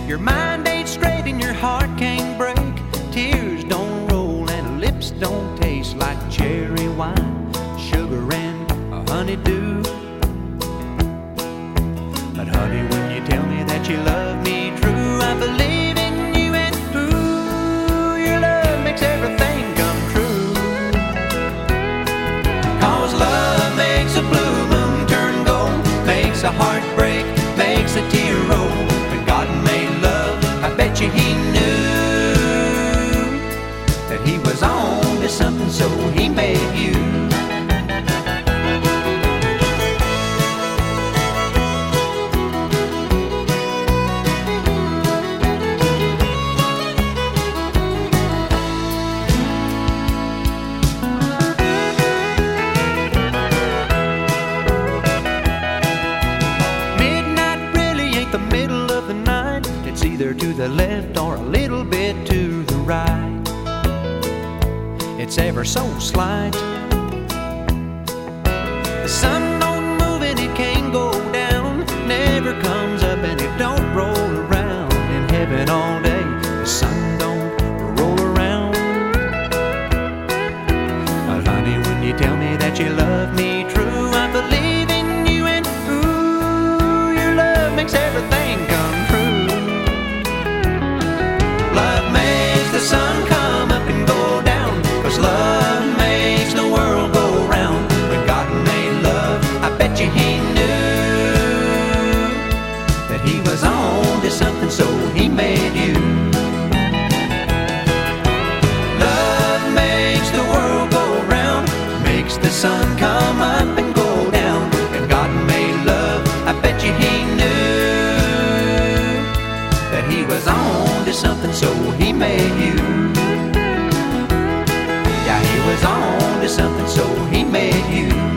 your mind ain't straight and your heart can't break, tears don't roll and lips don't taste like cherry wine, sugar and honeydew. But honey, when you tell me that you love me true, I believe in you, and ooh, your love makes everything come true. 'Cause love makes a blue moon turn gold, makes a heart break, makes a tear roll. When God made love, I bet you he knew that he was on to something, so he made you. It's either to the left or a little bit to the right. It's ever so slight. The sun don't move and it can't go down, never comes up and it don't roll around. In heaven all day, the sun don't roll around. But honey, when you tell me that you love me true, I believe in you, and ooh, your love makes everything come true. Love makes the sun come up and go down, 'cause love makes the world go round. When God made love, I bet you he knew that he was on to something, so he made you. Love makes the world go round, makes the sun come up and go down. When God made love, I bet you he knew that he was on to something, so he made you. Yeah, he was on to something, so he made you.